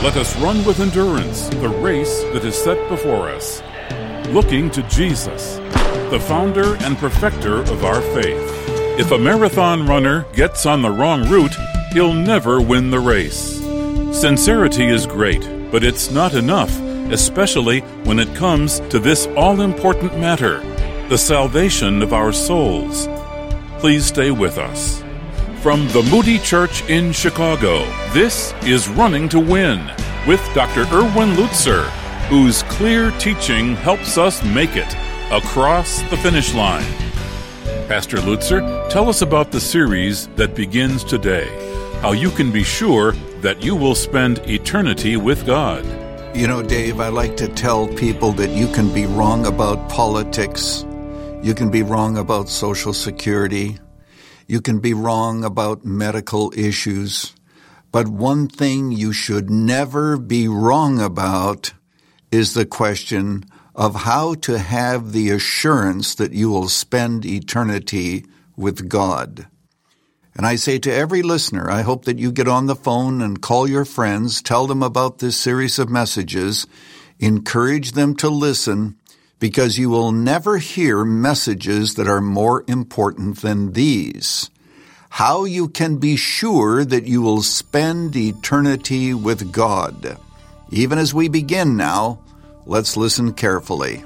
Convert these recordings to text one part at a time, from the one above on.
Let us run with endurance the race that is set before us, looking to Jesus, the founder and perfecter of our faith. If a marathon runner gets on the wrong route, he'll never win the race. Sincerity is great, but it's not enough, especially when it comes to this all-important matter, the salvation of our souls. Please stay with us. From the Moody Church in Chicago, this is Running to Win with Dr. Erwin Lutzer, whose clear teaching helps us make it across the finish line. Pastor Lutzer, tell us about the series that begins today, how you can be sure that you will spend eternity with God. You know, Dave, I like to tell people that you can be wrong about politics. You can be wrong about Social Security. You can be wrong about medical issues. But one thing you should never be wrong about is the question of how to have the assurance that you will spend eternity with God. And I say to every listener, I hope that you get on the phone and call your friends, tell them about this series of messages, encourage them to listen, because you will never hear messages that are more important than these. How you can be sure that you will spend eternity with God. Even as we begin now, let's listen carefully.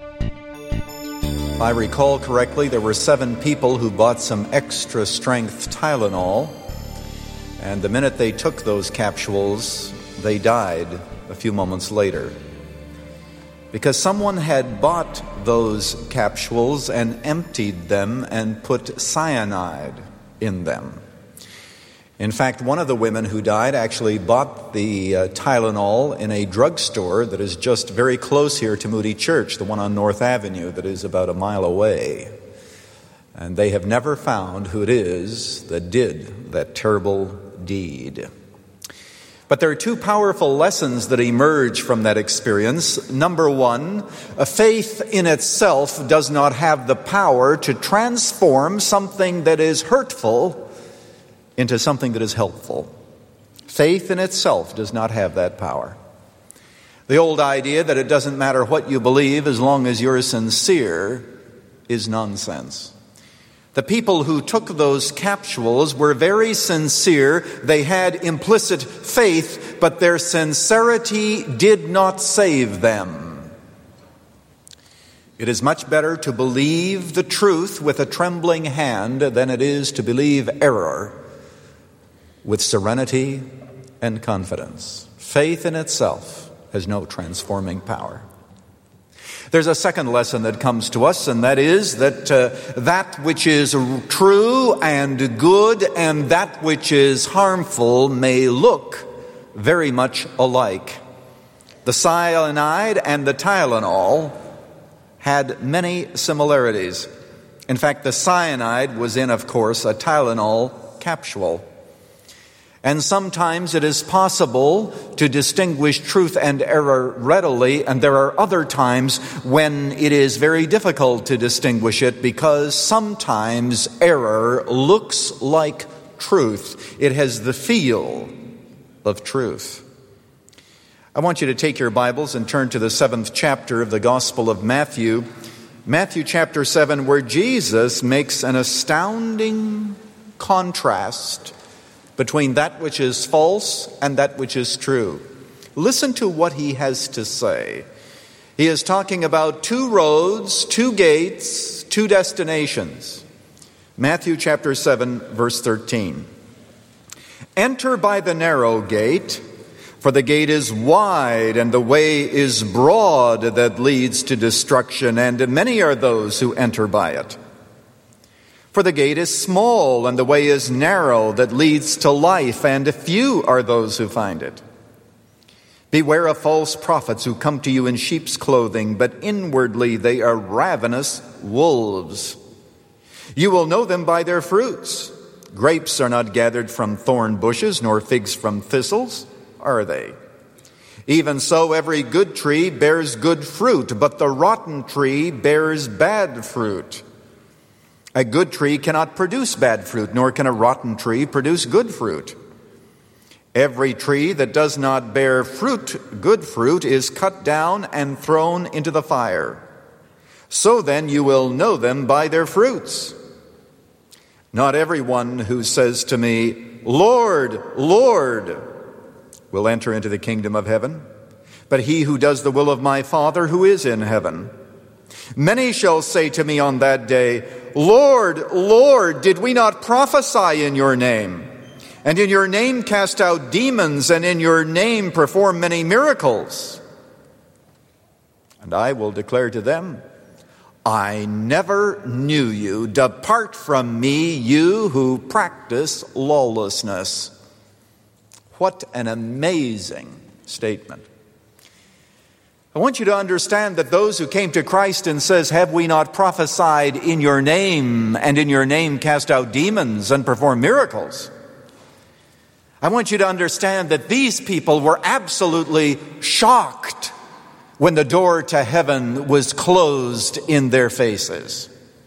If I recall correctly, there were 7 people who bought some extra strength Tylenol, and the minute they took those capsules, they died a few moments later. Because someone had bought those capsules and emptied them and put cyanide in them. In fact, one of the women who died actually bought the Tylenol in a drugstore that is just very close here to Moody Church, the one on North Avenue that is about a mile away. And they have never found who it is that did that terrible deed. But there are 2 powerful lessons that emerge from that experience. Number 1, a faith in itself does not have the power to transform something that is hurtful into something that is helpful. Faith in itself does not have that power. The old idea that it doesn't matter what you believe as long as you're sincere is nonsense. The people who took those capsules were very sincere. They had implicit faith, but their sincerity did not save them. It is much better to believe the truth with a trembling hand than it is to believe error with serenity and confidence. Faith in itself has no transforming power. There's a second lesson that comes to us, and that is that that which is true and good and that which is harmful may look very much alike. The cyanide and the Tylenol had many similarities. In fact, the cyanide was in, of course, a Tylenol capsule. And sometimes it is possible to distinguish truth and error readily, and there are other times when it is very difficult to distinguish it because sometimes error looks like truth. It has the feel of truth. I want you to take your Bibles and turn to the 7th chapter of the Gospel of Matthew. Matthew chapter 7, where Jesus makes an astounding contrast between that which is false and that which is true. Listen to what he has to say. He is talking about 2 roads, 2 gates, 2 destinations. Matthew chapter 7, verse 13. Enter by the narrow gate, for the gate is wide and the way is broad that leads to destruction, and many are those who enter by it. For the gate is small and the way is narrow that leads to life, and few are those who find it. Beware of false prophets who come to you in sheep's clothing, but inwardly they are ravenous wolves. You will know them by their fruits. Grapes are not gathered from thorn bushes, nor figs from thistles, are they? Even so, every good tree bears good fruit, but the rotten tree bears bad fruit. A good tree cannot produce bad fruit, nor can a rotten tree produce good fruit. Every tree that does not bear fruit, good fruit, is cut down and thrown into the fire. So then you will know them by their fruits. Not everyone who says to me, Lord, Lord, will enter into the kingdom of heaven, but he who does the will of my Father who is in heaven. Many shall say to me on that day, Lord, Lord, did we not prophesy in your name? And in your name cast out demons, and in your name perform many miracles? And I will declare to them, I never knew you. Depart from me, you who practice lawlessness. What an amazing statement. I want you to understand that those who came to Christ and says, have we not prophesied in your name, and in your name cast out demons and perform miracles? I want you to understand that these people were absolutely shocked when the door to heaven was closed in their faces.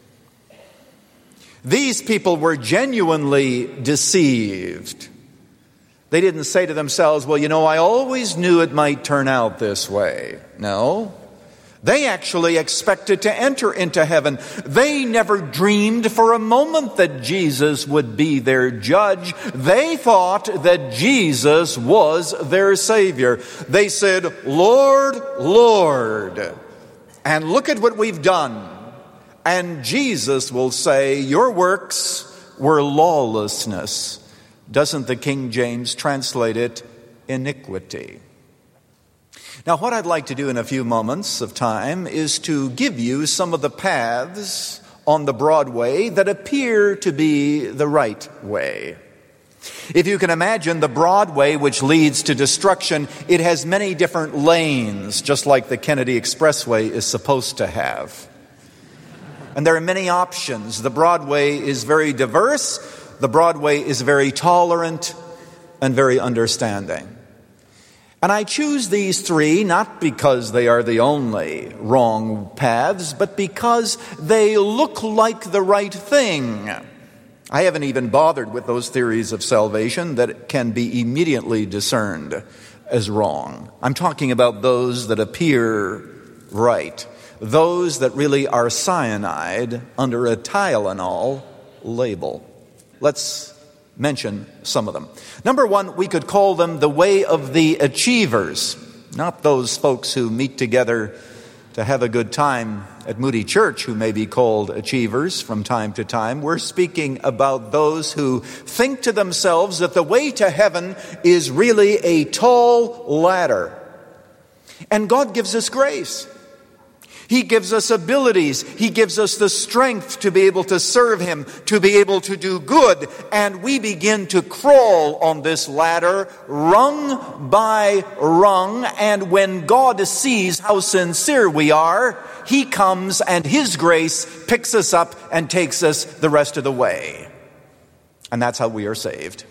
These people were genuinely deceived. They didn't say to themselves, well, I always knew it might turn out this way. No. They actually expected to enter into heaven. They never dreamed for a moment that Jesus would be their judge. They thought that Jesus was their Savior. They said, Lord, Lord. And look at what we've done. And Jesus will say, your works were lawlessness. Doesn't the King James translate it iniquity? Now, what I'd like to do in a few moments of time is to give you some of the paths on the broad way that appear to be the right way. If you can imagine the broad way which leads to destruction, it has many different lanes, just like the Kennedy Expressway is supposed to have. And there are many options. The Broadway is very diverse. The Broadway is very tolerant and very understanding. And I choose these three not because they are the only wrong paths, but because they look like the right thing. I haven't even bothered with those theories of salvation that can be immediately discerned as wrong. I'm talking about those that appear right, those that really are cyanide under a Tylenol label. Let's mention some of them. Number one, we could call them the way of the achievers, not those folks who meet together to have a good time at Moody Church who may be called achievers from time to time. We're speaking about those who think to themselves that the way to heaven is really a tall ladder. And God gives us grace. He gives us abilities. He gives us the strength to be able to serve Him, to be able to do good. And we begin to crawl on this ladder, rung by rung. And when God sees how sincere we are, He comes and His grace picks us up and takes us the rest of the way. And that's how we are saved.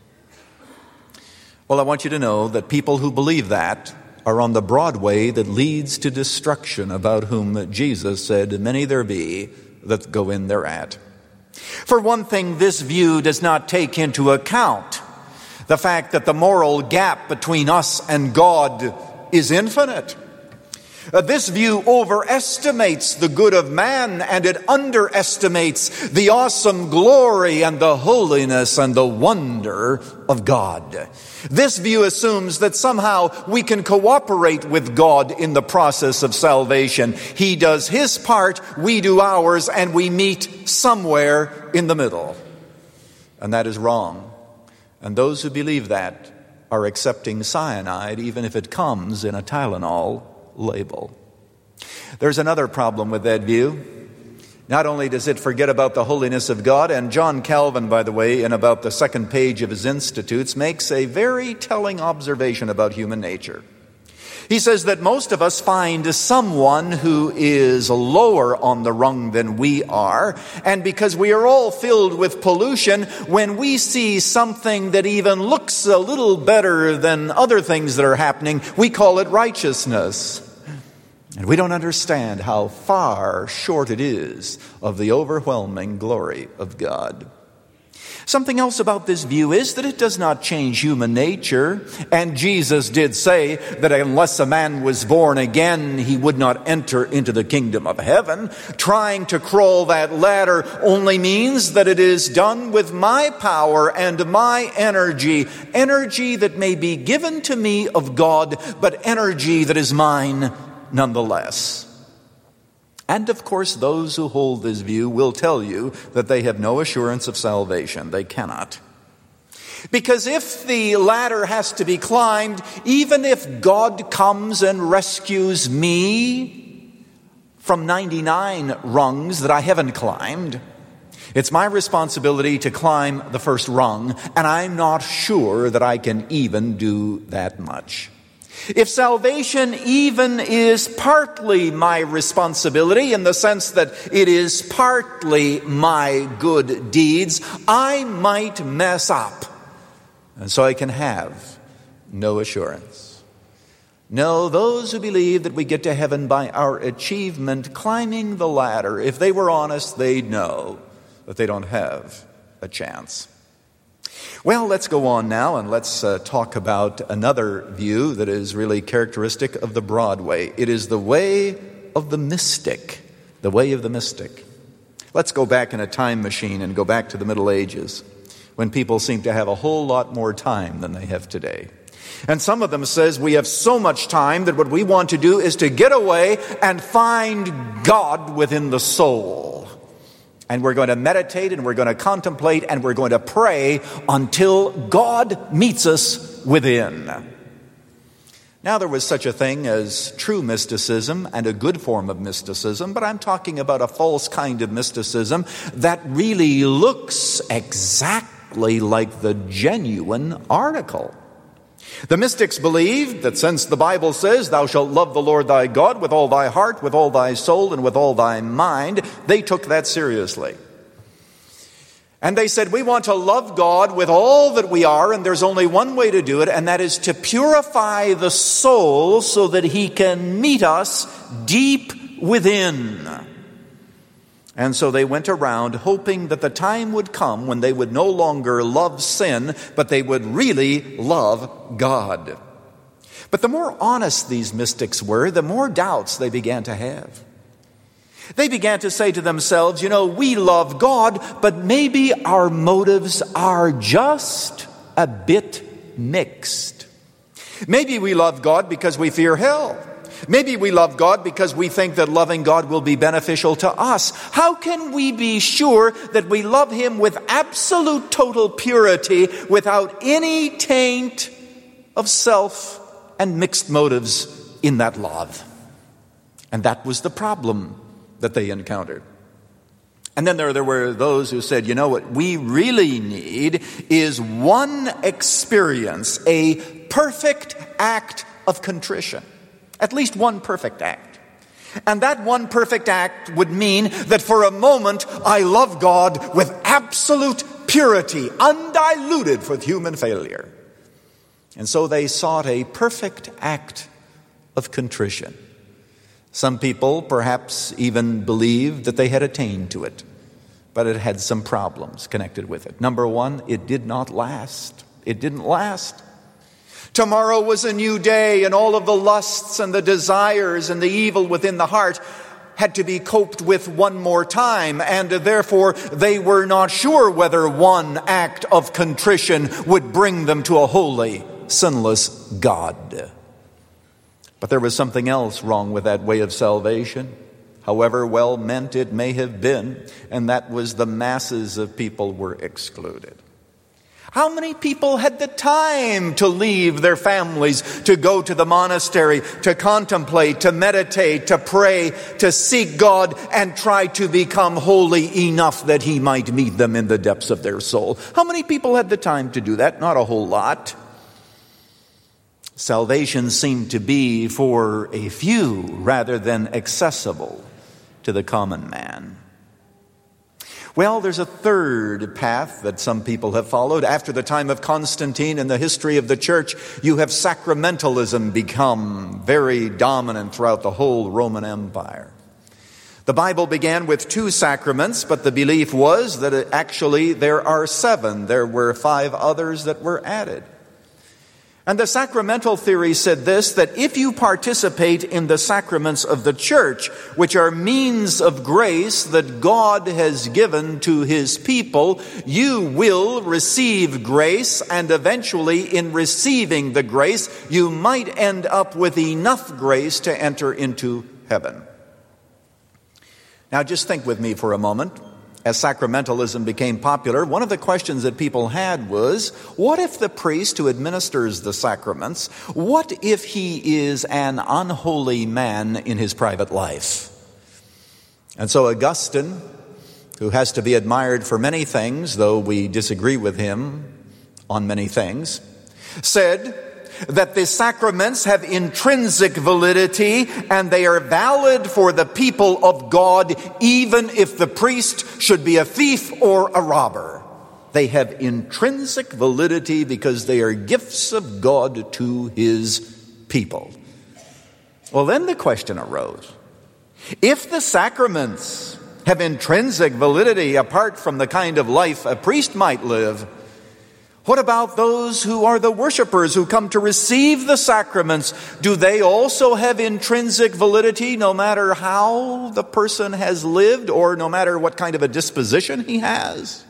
Well, I want you to know that people who believe that are on the broad way that leads to destruction, about whom Jesus said, many there be that go in thereat. For one thing, this view does not take into account the fact that the moral gap between us and God is infinite. This view overestimates the good of man, and it underestimates the awesome glory and the holiness and the wonder of God. This view assumes that somehow we can cooperate with God in the process of salvation. He does His part, we do ours, and we meet somewhere in the middle. And that is wrong. And those who believe that are accepting cyanide, even if it comes in a Tylenol label. There's another problem with that view. Not only does it forget about the holiness of God, and John Calvin, by the way, in about the second page of his Institutes, makes a very telling observation about human nature. He says that most of us find someone who is lower on the rung than we are, and because we are all filled with pollution, when we see something that even looks a little better than other things that are happening, we call it righteousness. And we don't understand how far short it is of the overwhelming glory of God. Something else about this view is that it does not change human nature. And Jesus did say that unless a man was born again, he would not enter into the kingdom of heaven. Trying to crawl that ladder only means that it is done with my power and my energy that may be given to me of God, but energy that is mine nonetheless. And of course, those who hold this view will tell you that they have no assurance of salvation. They cannot. Because if the ladder has to be climbed, even if God comes and rescues me from 99 rungs that I haven't climbed, it's my responsibility to climb the first rung, and I'm not sure that I can even do that much. If salvation even is partly my responsibility in the sense that it is partly my good deeds, I might mess up. And so I can have no assurance. No, those who believe that we get to heaven by our achievement climbing the ladder, if they were honest, they'd know that they don't have a chance. Well, let's go on now and let's talk about another view that is really characteristic of the broad way. It is the way of the mystic. The way of the mystic. Let's go back in a time machine and go back to the Middle Ages, when people seem to have a whole lot more time than they have today. And some of them says we have so much time that what we want to do is to get away and find God within the soul. And we're going to meditate and we're going to contemplate and we're going to pray until God meets us within. Now, there was such a thing as true mysticism and a good form of mysticism, but I'm talking about a false kind of mysticism that really looks exactly like the genuine article. The mystics believed that since the Bible says, "Thou shalt love the Lord thy God with all thy heart, with all thy soul, and with all thy mind," they took that seriously. And they said, we want to love God with all that we are, and there's only one way to do it, and that is to purify the soul so that he can meet us deep within. And so they went around hoping that the time would come when they would no longer love sin, but they would really love God. But the more honest these mystics were, the more doubts they began to have. They began to say to themselves, we love God, but maybe our motives are just a bit mixed. Maybe we love God because we fear hell. Maybe we love God because we think that loving God will be beneficial to us. How can we be sure that we love him with absolute total purity, without any taint of self and mixed motives in that love? And that was the problem that they encountered. And then there were those who said, what we really need is one experience, a perfect act of contrition. At least one perfect act. And that one perfect act would mean that for a moment I love God with absolute purity, undiluted with human failure. And so they sought a perfect act of contrition. Some people perhaps even believed that they had attained to it, but it had some problems connected with it. Number one, it did not last. It didn't last. Tomorrow was a new day, and all of the lusts and the desires and the evil within the heart had to be coped with one more time, and therefore they were not sure whether one act of contrition would bring them to a holy, sinless God. But there was something else wrong with that way of salvation, however well meant it may have been, and that was the masses of people were excluded. How many people had the time to leave their families, to go to the monastery, to contemplate, to meditate, to pray, to seek God, and try to become holy enough that he might meet them in the depths of their soul? How many people had the time to do that? Not a whole lot. Salvation seemed to be for a few rather than accessible to the common man. Well, there's a third path that some people have followed. After the time of Constantine in the history of the church, you have sacramentalism become very dominant throughout the whole Roman Empire. The Bible began with 2 sacraments, but the belief was that actually there are 7. There were 5 others that were added. And the sacramental theory said this, that if you participate in the sacraments of the church, which are means of grace that God has given to his people, you will receive grace, and eventually in receiving the grace, you might end up with enough grace to enter into heaven. Now just think with me for a moment. As sacramentalism became popular, one of the questions that people had was, what if the priest who administers the sacraments, what if he is an unholy man in his private life? And so Augustine, who has to be admired for many things, though we disagree with him on many things, said that the sacraments have intrinsic validity and they are valid for the people of God even if the priest should be a thief or a robber. They have intrinsic validity because they are gifts of God to his people. Well, then the question arose, if the sacraments have intrinsic validity apart from the kind of life a priest might live, what about those who are the worshipers who come to receive the sacraments? Do they also have intrinsic validity no matter how the person has lived or no matter what kind of a disposition he has?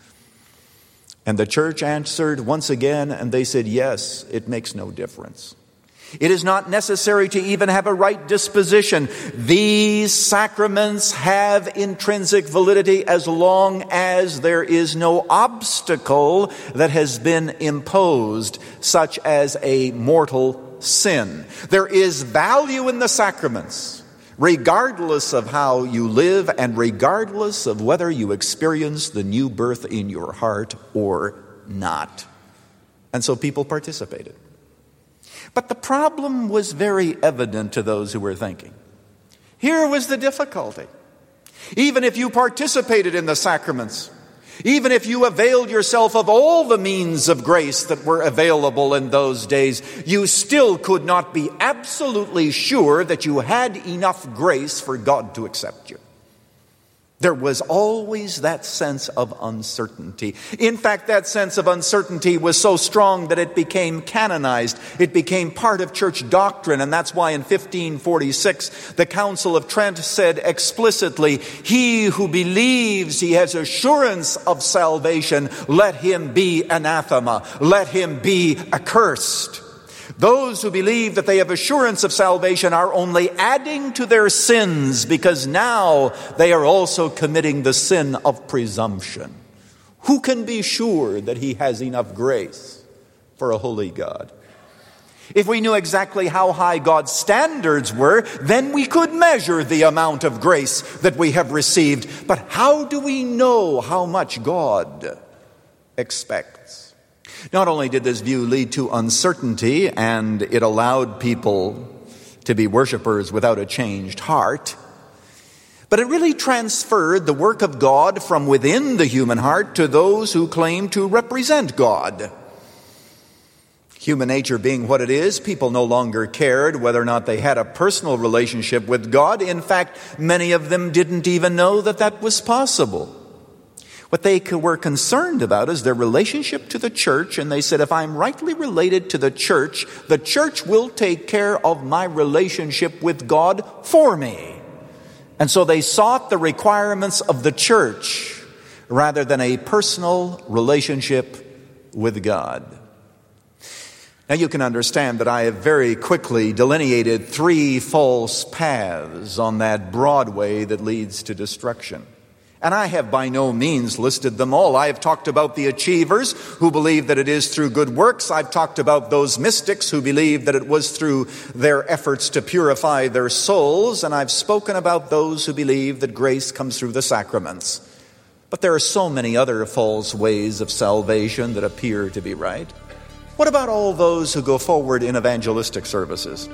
And the church answered once again, and they said, yes, it makes no difference. It is not necessary to even have a right disposition. These sacraments have intrinsic validity as long as there is no obstacle that has been imposed, such as a mortal sin. There is value in the sacraments, regardless of how you live and regardless of whether you experience the new birth in your heart or not. And so people participated. But the problem was very evident to those who were thinking. Here was the difficulty. Even if you participated in the sacraments, even if you availed yourself of all the means of grace that were available in those days, you still could not be absolutely sure that you had enough grace for God to accept you. There was always that sense of uncertainty. In fact, that sense of uncertainty was so strong that it became canonized. It became part of church doctrine, and that's why in 1546 the Council of Trent said explicitly, he who believes he has assurance of salvation, let him be anathema, let him be accursed. Those who believe that they have assurance of salvation are only adding to their sins because now they are also committing the sin of presumption. Who can be sure that he has enough grace for a holy God? If we knew exactly how high God's standards were, then we could measure the amount of grace that we have received. But how do we know how much God expects? Not only did this view lead to uncertainty and it allowed people to be worshipers without a changed heart, but it really transferred the work of God from within the human heart to those who claim to represent God. Human nature being what it is, people no longer cared whether or not they had a personal relationship with God. In fact, many of them didn't even know that that was possible. What they were concerned about is their relationship to the church, and they said, if I'm rightly related to the church will take care of my relationship with God for me. And so they sought the requirements of the church rather than a personal relationship with God. Now you can understand that I have very quickly delineated 3 false paths on that broad way that leads to destruction. And I have by no means listed them all. I have talked about the achievers who believe that it is through good works. I've talked about those mystics who believe that it was through their efforts to purify their souls. And I've spoken about those who believe that grace comes through the sacraments. But there are so many other false ways of salvation that appear to be right. What about all those who go forward in evangelistic services?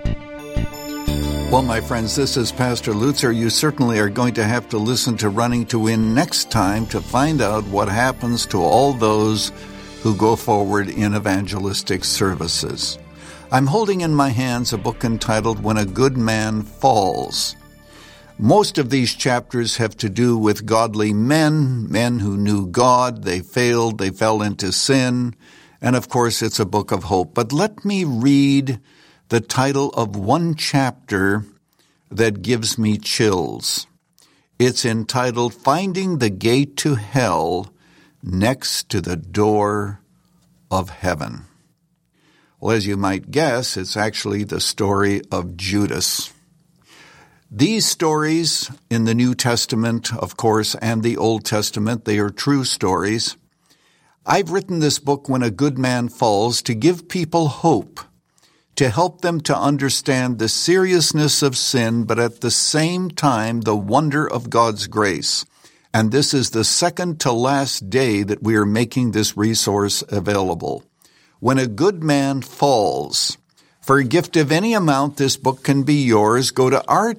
Well, my friends, this is Pastor Lutzer. You certainly are going to have to listen to Running to Win next time to find out what happens to all those who go forward in evangelistic services. I'm holding in my hands a book entitled When a Good Man Falls. Most of these chapters have to do with godly men who knew God. They failed, they fell into sin, and of course it's a book of hope. But let me read the title of one chapter that gives me chills. It's entitled, Finding the Gate to Hell Next to the Door of Heaven. Well, as you might guess, it's actually the story of Judas. These stories in the New Testament, of course, and the Old Testament, they are true stories. I've written this book, When a Good Man Falls, to give people hope, to help them to understand the seriousness of sin, but at the same time, the wonder of God's grace. And this is the second to last day that we are making this resource available. When a Good Man Falls. For a gift of any amount, this book can be yours. Go to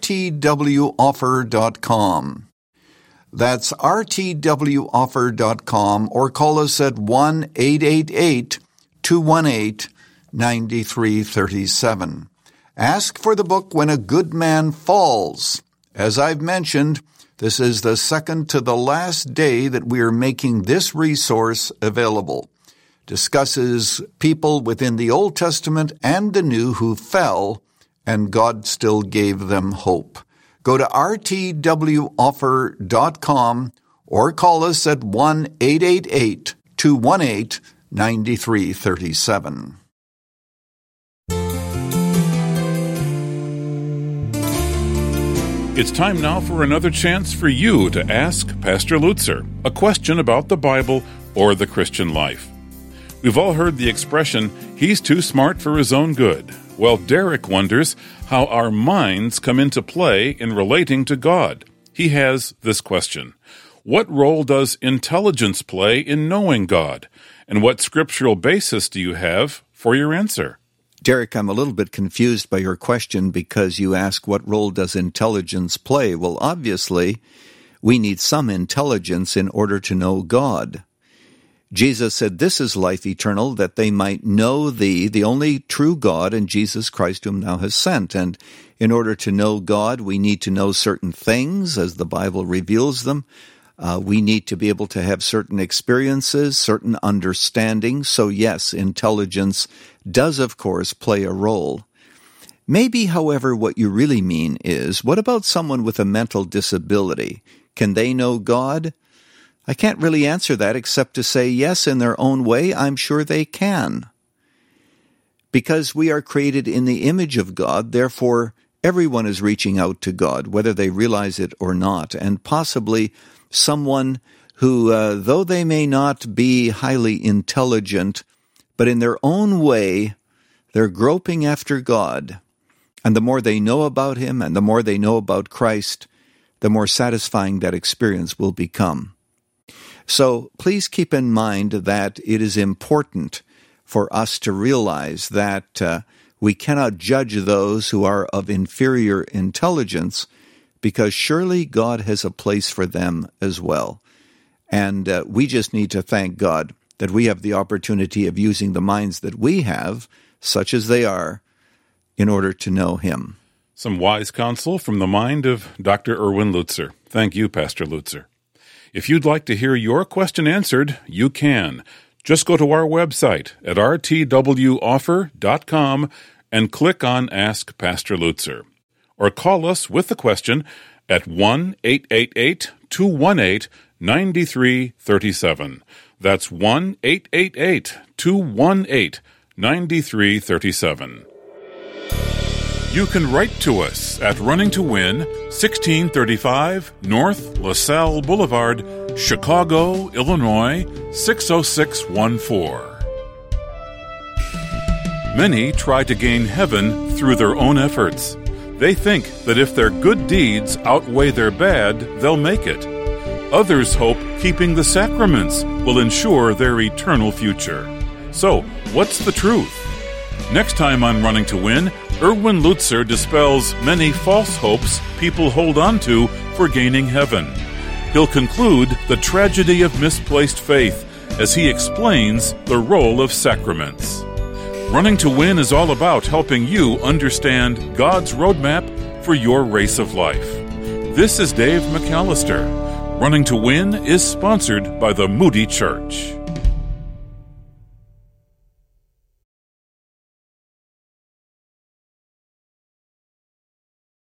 rtwoffer.com. That's rtwoffer.com, or call us at 1-888-218-9337. Ask for the book When a Good Man Falls. As I've mentioned, this is the second to the last day that we are making this resource available. Discusses people within the Old Testament and the New who fell, and God still gave them hope. Go to rtwoffer.com or call us at 1-888-218-9337. It's time now for another chance for you to ask Pastor Lutzer a question about the Bible or the Christian life. We've all heard the expression, he's too smart for his own good. Well, Derek wonders how our minds come into play in relating to God. He has this question. What role does intelligence play in knowing God? And what scriptural basis do you have for your answer? Derek, I'm a little bit confused by your question because you ask what role does intelligence play? Well, obviously, we need some intelligence in order to know God. Jesus said, "This is life eternal, that they might know thee, the only true God, and Jesus Christ whom thou hast sent." And in order to know God, we need to know certain things as the Bible reveals them. We need to be able to have certain experiences, certain understanding. So yes, intelligence does, of course, play a role. Maybe, however, what you really mean is, what about someone with a mental disability? Can they know God? I can't really answer that except to say, yes, in their own way, I'm sure they can. Because we are created in the image of God, therefore, everyone is reaching out to God, whether they realize it or not, and possibly someone who, though they may not be highly intelligent, but in their own way, they're groping after God. And the more they know about Him and the more they know about Christ, the more satisfying that experience will become. So please keep in mind that it is important for us to realize that we cannot judge those who are of inferior intelligence, because surely God has a place for them as well. And we just need to thank God that we have the opportunity of using the minds that we have, such as they are, in order to know Him. Some wise counsel from the mind of Dr. Erwin Lutzer. Thank you, Pastor Lutzer. If you'd like to hear your question answered, you can. Just go to our website at rtwoffer.com and click on Ask Pastor Lutzer. Or call us with the question at 1-888-218-9337. That's 1-888-218-9337. You can write to us at Running to Win, 1635 North LaSalle Boulevard, Chicago, Illinois, 60614. Many try to gain heaven through their own efforts. They think that if their good deeds outweigh their bad, they'll make it. Others hope keeping the sacraments will ensure their eternal future. So, what's the truth? Next time on Running to Win, Erwin Lutzer dispels many false hopes people hold on to for gaining heaven. He'll conclude the tragedy of misplaced faith as he explains the role of sacraments. Running to Win is all about helping you understand God's roadmap for your race of life. This is Dave McAllister. Running to Win is sponsored by the Moody Church.